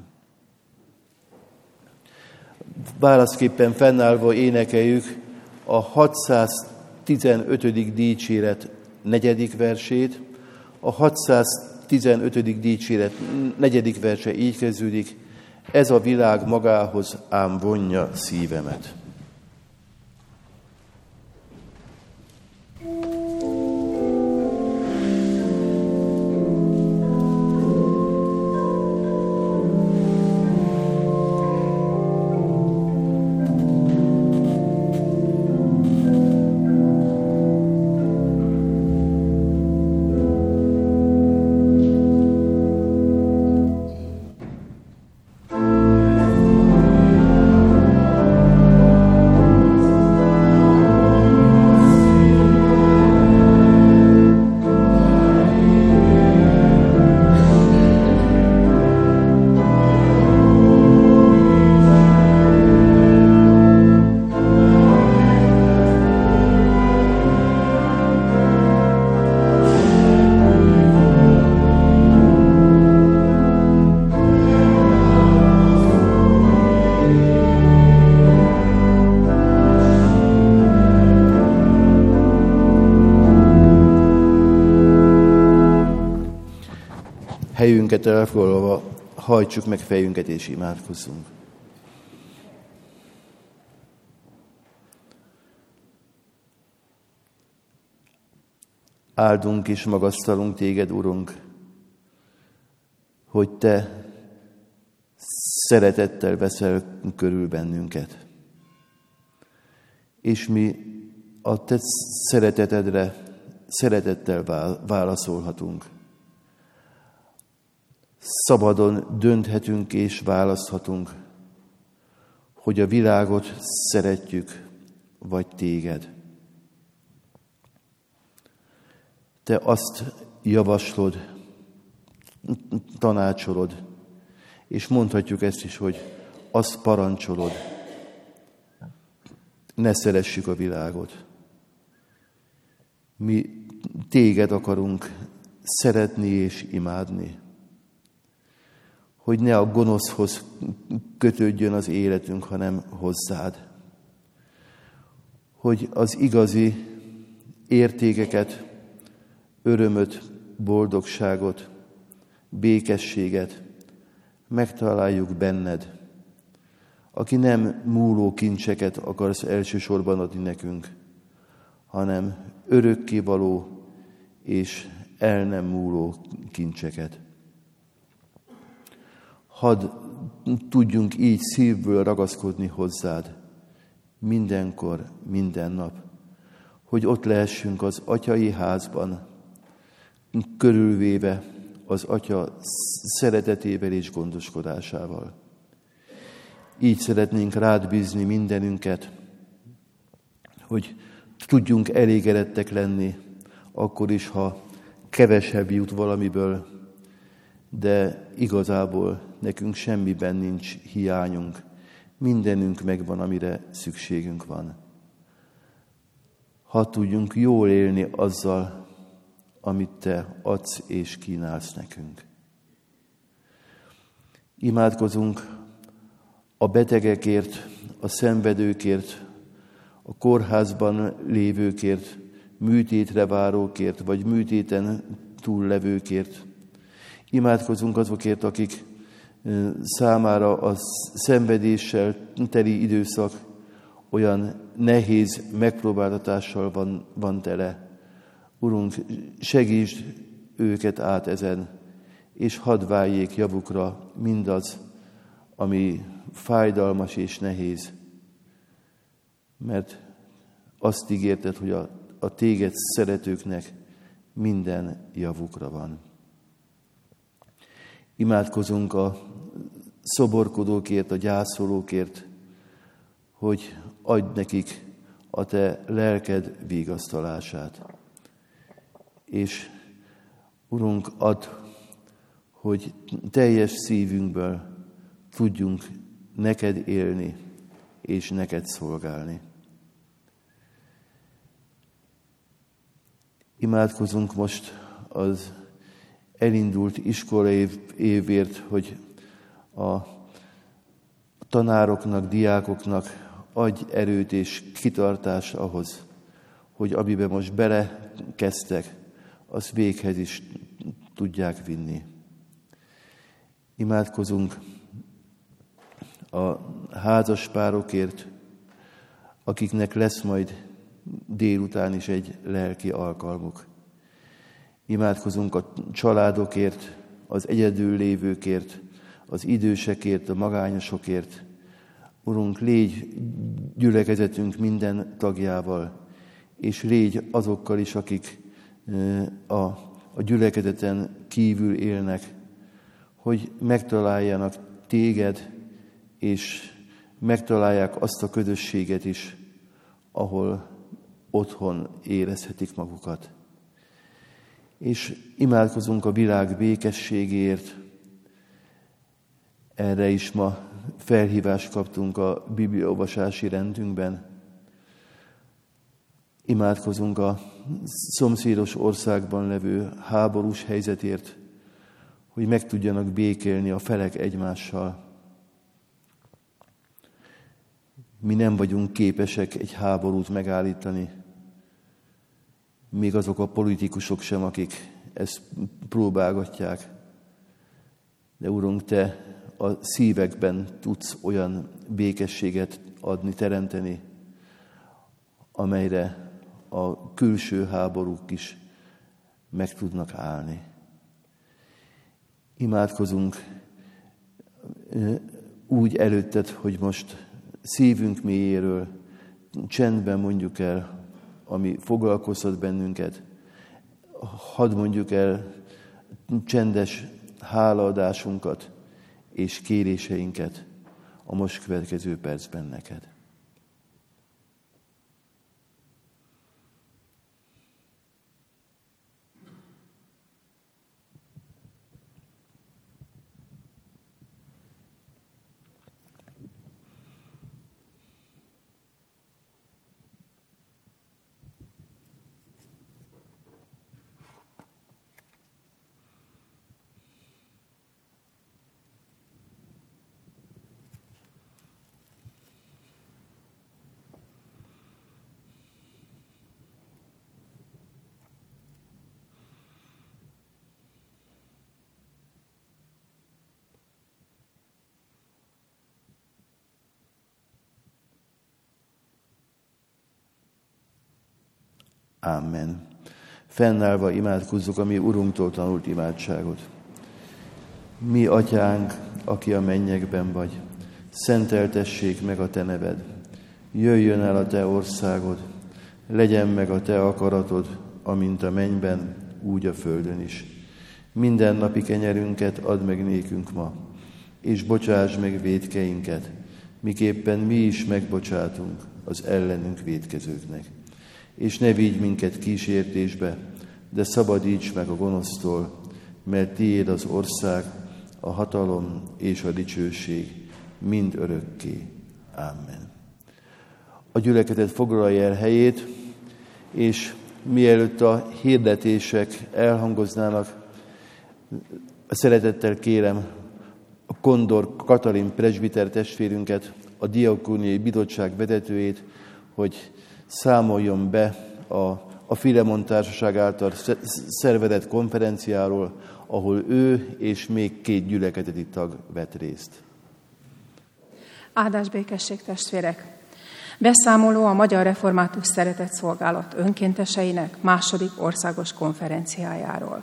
Válaszképpen fennállva énekeljük a 615. dicséret 4. versét. A 615. dicséret 4. verse így kezdődik: ez a világ magához ám vonja szívemet. Helyünket elfoglalva, hajtsuk meg fejünket és imádkozzunk. Áldunk és magasztalunk téged, Urunk, hogy te szeretettel veszel körül bennünket. És mi a te szeretetedre szeretettel válaszolhatunk. Szabadon dönthetünk és választhatunk, hogy a világot szeretjük, vagy téged. Te azt javaslod, tanácsolod, és mondhatjuk ezt is, hogy azt parancsolod, ne szeressük a világot. Mi téged akarunk szeretni és imádni, hogy ne a gonoszhoz kötődjön az életünk, hanem hozzád. Hogy az igazi értékeket, örömöt, boldogságot, békességet megtaláljuk benned, aki nem múló kincseket akarsz elsősorban adni nekünk, hanem örökkévaló és el nem múló kincseket. Hadd tudjunk így szívből ragaszkodni hozzád mindenkor, minden nap, hogy ott lehessünk az atyai házban, körülvéve az Atya szeretetével és gondoskodásával. Így szeretnénk rád bízni mindenünket, hogy tudjunk elégedettek lenni, akkor is, ha kevesebb jut valamiből, de igazából nekünk semmiben nincs hiányunk. Mindenünk megvan, amire szükségünk van. Ha tudjunk jól élni azzal, amit te adsz és kínálsz nekünk. Imádkozunk a betegekért, a szenvedőkért, a kórházban lévőkért, műtétre várókért, vagy műtéten túllevőkért. Imádkozunk azokért, akik számára a szenvedéssel teli időszak olyan nehéz megpróbáltatással van tele. Urunk, segítsd őket át ezen, és hadd váljék javukra mindaz, ami fájdalmas és nehéz. Mert azt ígérted, hogy a téged szeretőknek minden javukra van. Imádkozunk a szoborkodókért, a gyászolókért, hogy adj nekik a te lelked vigasztalását. És Urunk, add, hogy teljes szívünkből tudjunk neked élni és neked szolgálni. Imádkozunk most az elindult iskolaév évért, hogy a tanároknak, diákoknak adj erőt és kitartást ahhoz, hogy amiben most belekezdtek, azt véghez is tudják vinni. Imádkozunk a házaspárokért, akiknek lesz majd délután is egy lelki alkalmuk. Imádkozunk a családokért, az egyedül lévőkért, az idősekért, a magányosokért. Urunk, légy gyülekezetünk minden tagjával, és légy azokkal is, akik a gyülekezeten kívül élnek, hogy megtaláljanak téged, és megtalálják azt a közösséget is, ahol otthon érezhetik magukat. És imádkozunk a világ békességéért. Erre is ma felhívást kaptunk a bibliaolvasási rendünkben. Imádkozunk a szomszédos országban levő háborús helyzetért, hogy meg tudjanak békélni a felek egymással. Mi nem vagyunk képesek egy háborút megállítani, még azok a politikusok sem, akik ezt próbálgatják. De Urunk, te a szívekben tudsz olyan békességet adni, teremteni, amelyre a külső háborúk is meg tudnak állni. Imádkozunk úgy előtted, hogy most szívünk mélyéről csendben mondjuk el, ami foglalkoztat bennünket. Hadd mondjuk el csendes hálaadásunkat és kéréseinket a most következő percben neked. Amen. Fennállva imádkozzuk a mi Urunktól tanult imádságot. Mi Atyánk, aki a mennyekben vagy, szenteltessék meg a te neved. Jöjjön el a te országod, legyen meg a te akaratod, amint a mennyben, úgy a földön is. Mindennapi kenyerünket add meg nékünk ma, és bocsáss meg vétkeinket, miképpen mi is megbocsátunk az ellenünk vétkezőknek. És ne vigy minket kísértésbe, de szabadíts meg a gonosztól, mert tiéd az ország, a hatalom és a dicsőség mind örökké. Amen. A gyülekezet foglalja el helyét, és mielőtt a hirdetések elhangoznának, szeretettel kérem a Kondor Katalin presbiter testvérünket, a Diakóniai Bizottság vezetőjét, hogy számoljon be a Filemon Társaság által szervezett konferenciáról, ahol ő és még 2 gyülekezeti tag vett részt. Áldás békesség, testvérek! Beszámoló a Magyar Református Szeretett Szolgálat önkénteseinek 2. országos konferenciájáról.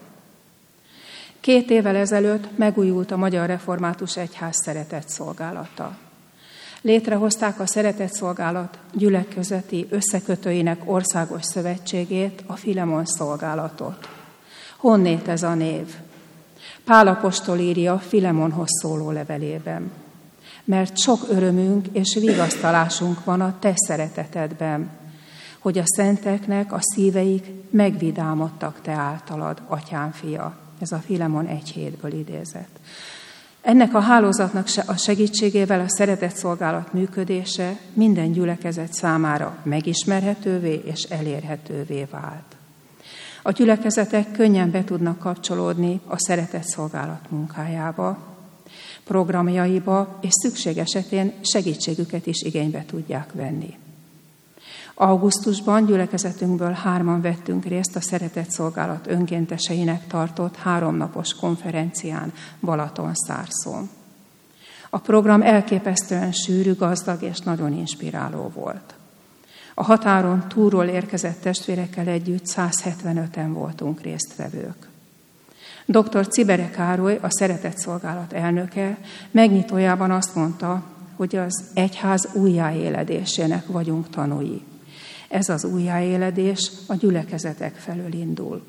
2 évvel ezelőtt megújult a Magyar Református Egyház Szeretett Szolgálata. Létrehozták a Szeretett Szolgálat gyülekezeti összekötőinek országos szövetségét, a Filemon szolgálatot. Honnét ez a név? Pál apostol írja Filemonhoz szóló levelében. Mert sok örömünk és vigasztalásunk van a te szeretetedben, hogy a szenteknek a szíveik megvidámodtak te általad, atyám fia. Ez a Filemon 1:7-ből idézett. Ennek a hálózatnak a segítségével a szeretett szolgálat működése minden gyülekezet számára megismerhetővé és elérhetővé vált. A gyülekezetek könnyen be tudnak kapcsolódni a szeretett szolgálat munkájába, programjaiba, és szükség esetén segítségüket is igénybe tudják venni. Augusztusban gyülekezetünkből 3-an vettünk részt a Szeretett Szolgálat önkénteseinek tartott 3 napos konferencián Balatonszárszón. A program elképesztően sűrű, gazdag és nagyon inspiráló volt. A határon túlról érkezett testvérekkel együtt 175-en voltunk résztvevők. Dr. Cibere Károly, a Szeretett Szolgálat elnöke megnyitójában azt mondta, hogy az egyház újjáéledésének vagyunk tanúi. Ez az újjáéledés a gyülekezetek felől indul.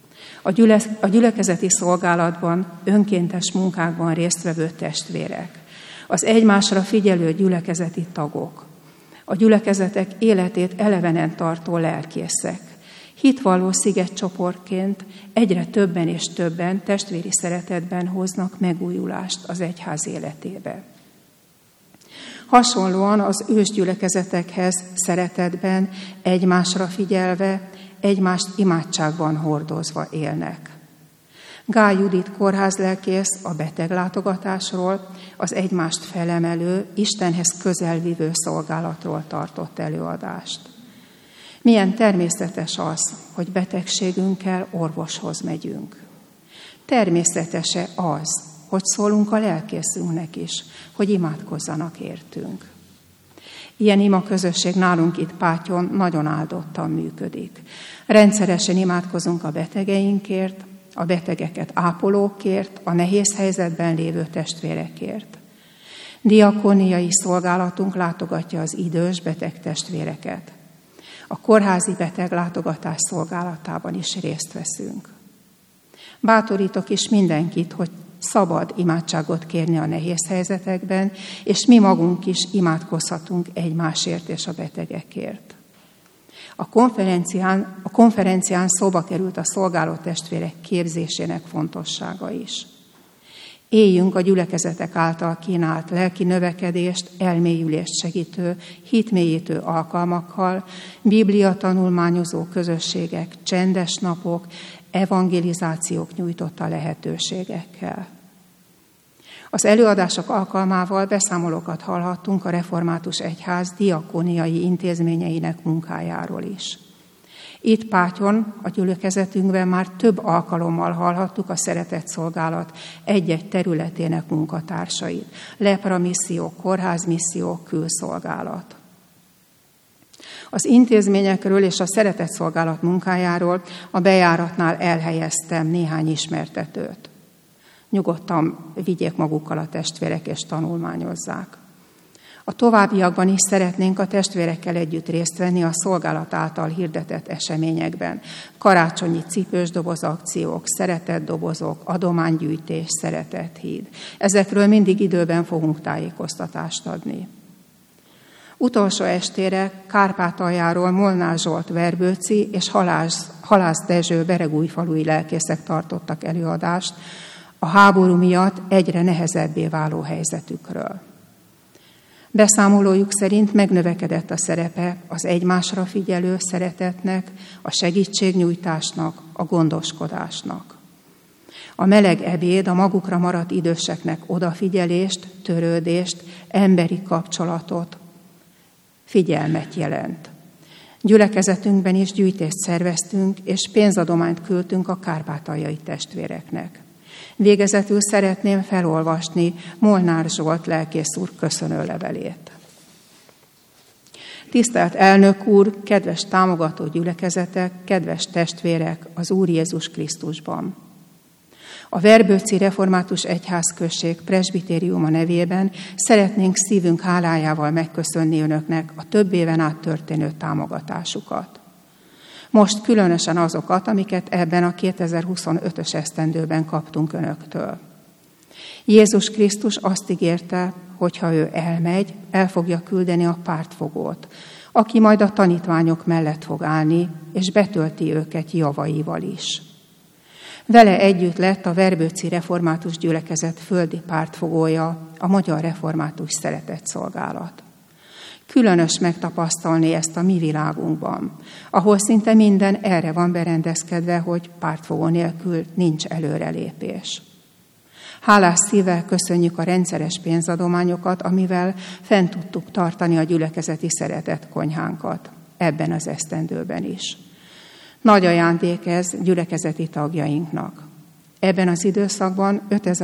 A gyülekezeti szolgálatban, önkéntes munkákban résztvevő testvérek, az egymásra figyelő gyülekezeti tagok, a gyülekezetek életét elevenen tartó lelkészek, hitvalló szigetcsoportként egyre többen és többen testvéri szeretetben hoznak megújulást az egyház életébe. Hasonlóan az ősgyülekezetekhez szeretetben, egymásra figyelve, egymást imádságban hordozva élnek. Gály Judit kórházlelkész a beteglátogatásról, az egymást felemelő, Istenhez közelvívő szolgálatról tartott előadást. Milyen természetes az, hogy betegségünkkel orvoshoz megyünk. Természetes-e az, hogy szólunk a lelkészünknek is, hogy imádkozzanak értünk. Ilyen imaközösség nálunk itt Pátyon nagyon áldottan működik. Rendszeresen imádkozunk a betegeinkért, a betegeket ápolókért, a nehéz helyzetben lévő testvérekért. Diakóniai szolgálatunk látogatja az idős beteg testvéreket. A kórházi beteglátogatás szolgálatában is részt veszünk. Bátorítok is mindenkit, hogy szabad imádságot kérni a nehéz helyzetekben, és mi magunk is imádkozhatunk egymásért és a betegekért. A konferencián szóba került a szolgáló testvérek képzésének fontossága is. Éljünk a gyülekezetek által kínált lelki növekedést, elmélyülést segítő, hitmélyítő alkalmakkal, Biblia tanulmányozó közösségek, csendes napok, evangelizációk nyújtotta lehetőségekkel. Az előadások alkalmával beszámolókat hallhattunk a Református Egyház diakóniai intézményeinek munkájáról is. Itt Pátyon, a gyülekezetünkben már több alkalommal hallhattuk a Szeretett Szolgálat egy-egy területének munkatársait. Lepra misszió, kórházmisszió, külszolgálat. Az intézményekről és a Szeretett Szolgálat munkájáról a bejáratnál elhelyeztem néhány ismertetőt. Nyugodtan vigyék magukkal a testvérek és tanulmányozzák. A továbbiakban is szeretnénk a testvérekkel együtt részt venni a szolgálat által hirdetett eseményekben. Karácsonyi cipős doboz akciók, szeretetdobozok, adománygyűjtés, szeretethíd. Ezekről mindig időben fogunk tájékoztatást adni. Utolsó estére Kárpátaljáról Molnár Zsolt verbőci és Halász Dezső beregújfalui lelkészek tartottak előadást a háború miatt egyre nehezebbé váló helyzetükről. Beszámolójuk szerint megnövekedett a szerepe az egymásra figyelő szeretetnek, a segítségnyújtásnak, a gondoskodásnak. A meleg ebéd a magukra maradt időseknek odafigyelést, törődést, emberi kapcsolatot, figyelmet jelent. Gyülekezetünkben is gyűjtést szerveztünk, és pénzadományt küldtünk a kárpátaljai testvéreknek. Végezetül szeretném felolvasni Molnár Zsolt lelkész úr köszönőlevelét. Tisztelt elnök úr, kedves támogató gyülekezetek, kedves testvérek az Úr Jézus Krisztusban! A Verbőci Református Egyházközség presbitériuma nevében szeretnénk szívünk hálájával megköszönni önöknek a több éven át történő támogatásukat. Most különösen azokat, amiket ebben a 2025-ös esztendőben kaptunk önöktől. Jézus Krisztus azt ígérte, hogy ha ő elmegy, el fogja küldeni a pártfogót, aki majd a tanítványok mellett fog állni, és betölti őket javaival is. Vele együtt lett a Verbőci Református Gyülekezet földi pártfogója, a Magyar Református Szeretetszolgálat. Különös megtapasztalni ezt a mi világunkban, ahol szinte minden erre van berendezkedve, hogy pártfogó nélkül nincs előrelépés. Hálás szívvel köszönjük a rendszeres pénzadományokat, amivel fent tudtuk tartani a gyülekezeti szeretetkonyhánkat ebben az esztendőben is. Nagy ajándék ez gyülekezeti tagjainknak. Ebben az időszakban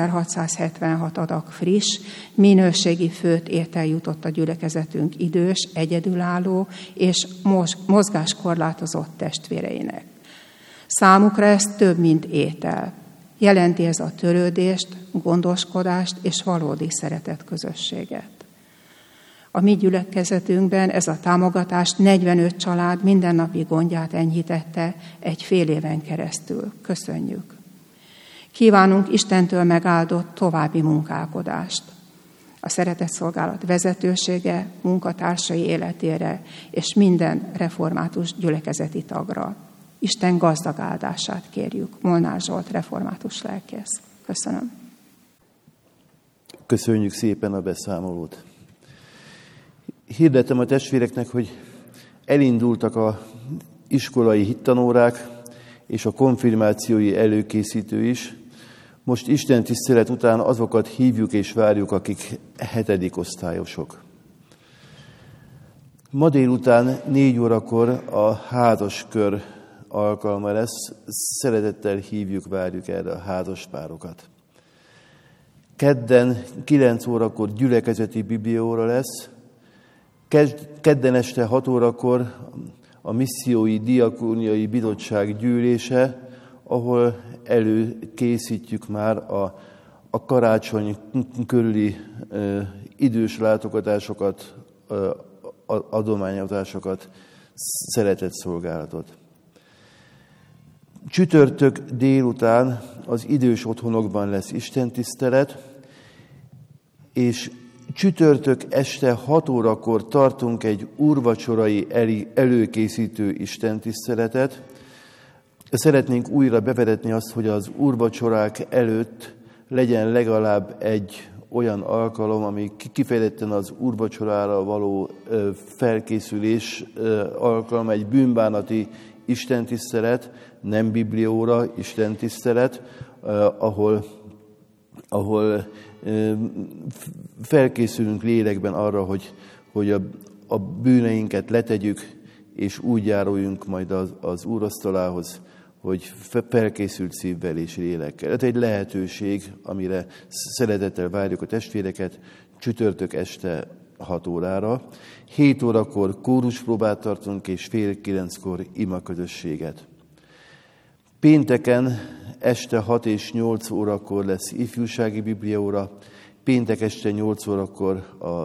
5676 adag friss, minőségi főtt étel jutott a gyülekezetünk idős, egyedülálló és mozgáskorlátozott testvéreinek. Számukra ez több, mint étel. Jelenti ez a törődést, gondoskodást és valódi szeretetközösséget. A mi gyülekezetünkben ez a támogatás 45 család mindennapi gondját enyhítette egy fél éven keresztül. Köszönjük! Kívánunk Istentől megáldott további munkálkodást. A szeretetszolgálat vezetősége, munkatársai életére és minden református gyülekezeti tagra. Isten gazdag áldását kérjük. Molnár Zsolt református lelkész. Köszönöm. Köszönjük szépen a beszámolót. Hirdettem a testvéreknek, hogy elindultak a iskolai hittanórák és a konfirmációi előkészítő is. Most Isten tisztelet után azokat hívjuk és várjuk, akik 7. osztályosok. Ma délután 4 órakor a házaskör alkalma lesz. Szeretettel hívjuk, várjuk erre a házaspárokat. Kedden 9 órakor gyülekezeti bibliaóra lesz. Kedden este 6 órakor a missziói diakóniai bizottság gyűlése, ahol előkészítjük már a karácsony körüli idős látogatásokat, adományozásokat, szeretetszolgálatot. Csütörtök délután az idős otthonokban lesz istentisztelet, és csütörtök este 6 órakor tartunk egy úrvacsorai előkészítő istentiszteletet. Szeretnénk újra bevezetni azt, hogy az úrvacsorák előtt legyen legalább egy olyan alkalom, ami kifejezetten az úrvacsorára való felkészülés alkalma, egy bűnbánati istentisztelet, nem biblióra istentisztelet, ahol felkészülünk lélekben arra, hogy a bűneinket letegyük, és úgy járuljunk majd az úrasztalához, hogy felkészült szívvel és lélekkel. Ez egy lehetőség, amire szeretettel várjuk a testvéreket, csütörtök este 6 órára. 7 órakor kóruspróbát tartunk, és fél 9-kor imaközösséget. Pénteken este 6 és 8 órakor lesz ifjúsági bibliaóra, péntek este 8 órakor a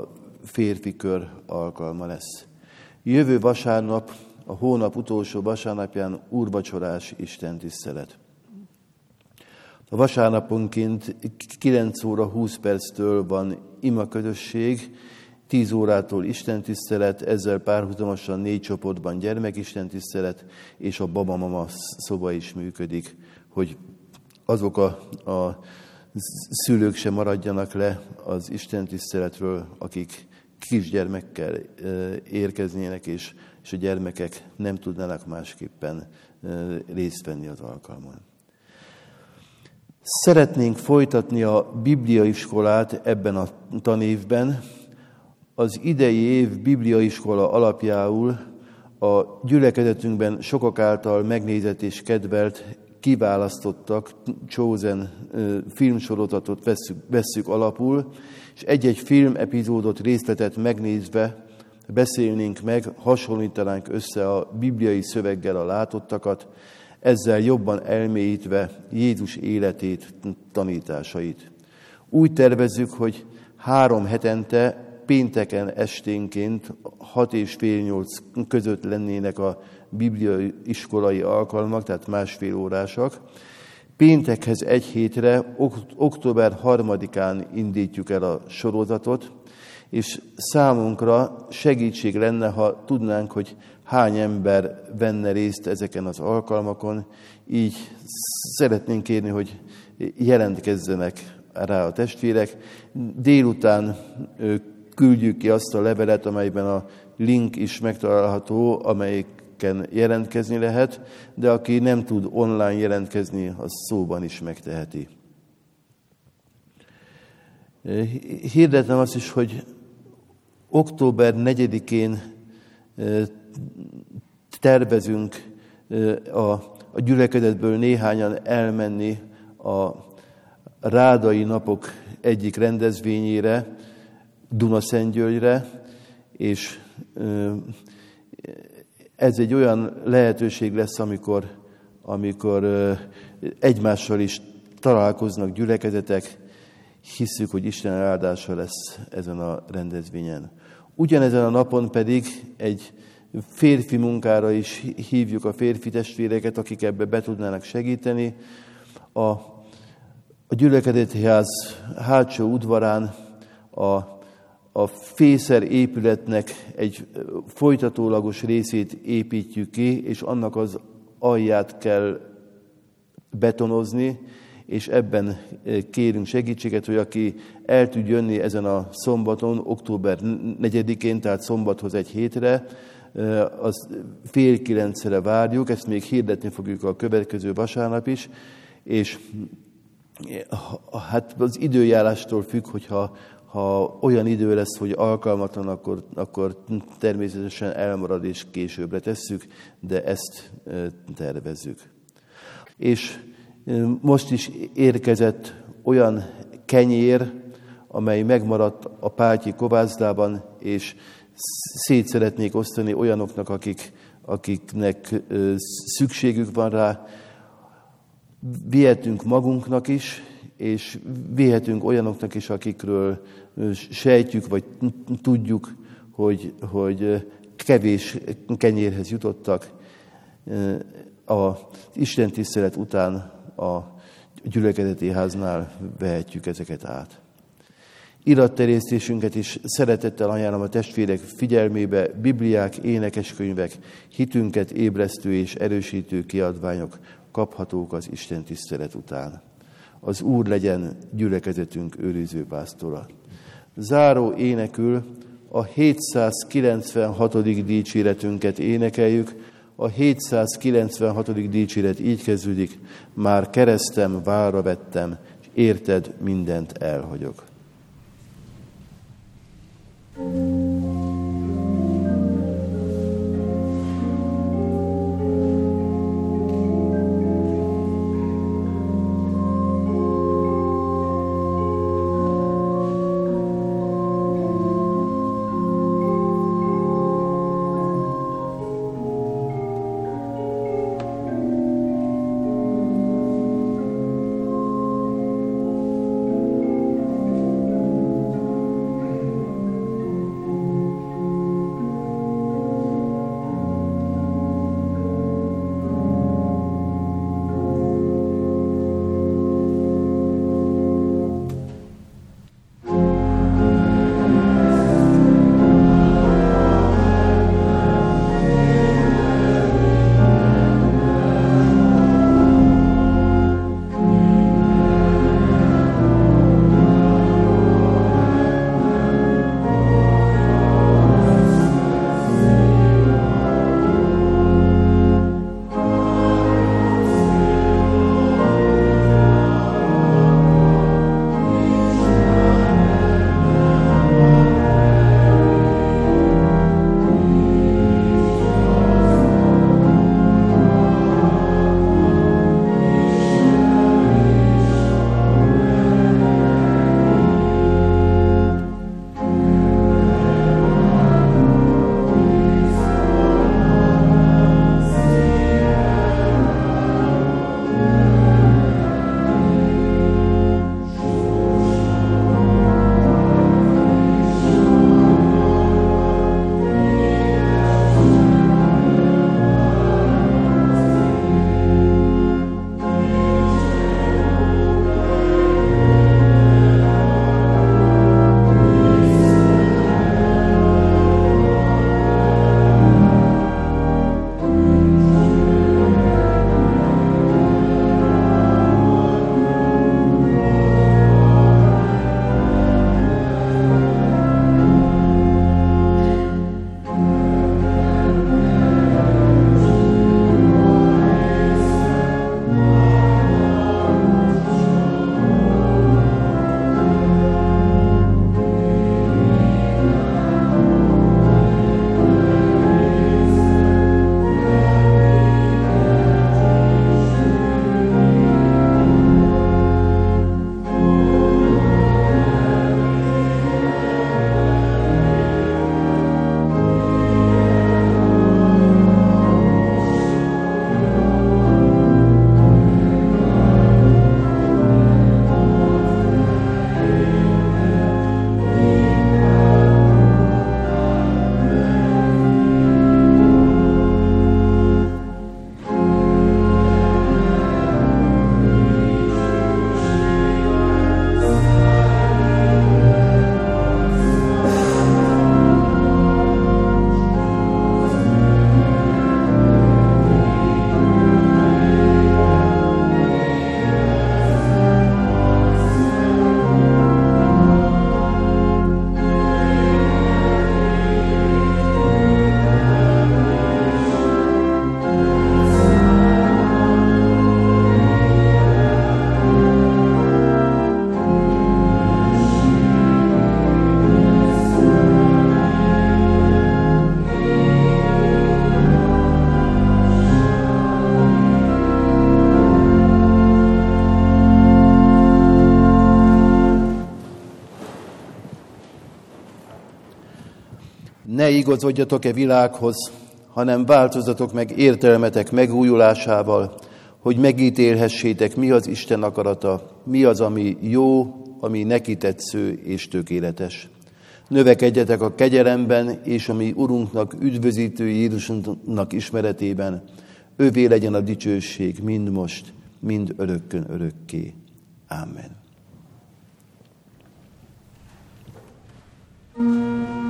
férfi kör alkalma lesz. Jövő vasárnap, a hónap utolsó vasárnapján úrvacsorás istentisztelet. A vasárnaponként 9 óra 20 perctől van imaközösség, 10 órától istentisztelet, ezzel párhuzamosan 4 csoportban gyermekistentisztelet, és a baba-mama szoba is működik, hogy azok a szülők sem maradjanak le az istentiszteletről, akik kisgyermekkel érkeznének, és a gyermekek nem tudnának másképpen részt venni az alkalmon. Szeretnénk folytatni a bibliaiskolát ebben a tanévben. Az idei év bibliaiskola alapjául a gyülekezetünkben sokak által megnézett és kedvelt, kiválasztottak, chosen filmsorozatot vesszük alapul, és egy-egy film epizódot, részletet megnézve beszélnénk meg, hasonlítanánk össze a bibliai szöveggel a látottakat, ezzel jobban elmélyítve Jézus életét, tanításait. Úgy tervezzük, hogy 3 hetente, pénteken esténként 6 és fél 8 között lennének a bibliai iskolai alkalmak, tehát másfél órásak. Péntekhez 1 hétre, október 3-án indítjuk el a sorozatot, és számunkra segítség lenne, ha tudnánk, hogy hány ember venne részt ezeken az alkalmakon, így szeretnénk kérni, hogy jelentkezzenek rá a testvérek. Délután küldjük ki azt a levelet, amelyben a link is megtalálható, amelyiken jelentkezni lehet, de aki nem tud online jelentkezni, az szóban is megteheti. Hirdetem azt is, hogy október 4-én tervezünk a gyülekezetből néhányan elmenni a Rádai Napok egyik rendezvényére, Dunaszentgyörgyre, és ez egy olyan lehetőség lesz, amikor egymással is találkoznak gyülekezetek, hisszük, hogy Isten áldása lesz ezen a rendezvényen. Ugyanezen a napon pedig egy férfi munkára is hívjuk a férfi testvéreket, akik ebbe be tudnának segíteni. A gyülekezeti ház hátsó udvarán a fészer épületnek egy folytatólagos részét építjük ki, és annak az alját kell betonozni, és ebben kérünk segítséget, hogy aki el tud jönni ezen a szombaton, október 4-én, tehát szombathoz 1 hétre, az 8:30-re várjuk, ezt még hirdetni fogjuk a következő vasárnap is, és hát az időjárástól függ, ha olyan idő lesz, hogy alkalmatlan, akkor természetesen elmarad és későbbre tesszük, de ezt tervezzük. És most is érkezett olyan kenyér, amely megmaradt a Páltyi kovászdában, és szét szeretnék osztani olyanoknak, akiknek szükségük van rá. Vihetünk magunknak is, és vihetünk olyanoknak is, akikről sejtjük, vagy tudjuk, hogy kevés kenyérhez jutottak. Az istentisztelet után a gyülekezeti háznál vehetjük ezeket át. Iratterjesztésünket is szeretettel ajánlom a testvérek figyelmébe, bibliák, énekeskönyvek, hitünket ébresztő és erősítő kiadványok kaphatók az istentisztelet után. Az Úr legyen gyülekezetünk őriző pásztora. Záró énekül a 796. dicséretünket énekeljük. A 796. dicséret így kezdődik: már keresztem, várra vettem, és érted mindent elhagyok. Ne igazodjatok-e világhoz, hanem változatok meg értelmetek megújulásával, hogy megítélhessétek, mi az Isten akarata, mi az, ami jó, ami neki tetsző és tökéletes. Növekedjetek a kegyelemben, és a mi Urunknak, üdvözítő Jézusunknak ismeretében. Ővé legyen a dicsőség mind most, mind örökkön örökké. Amen.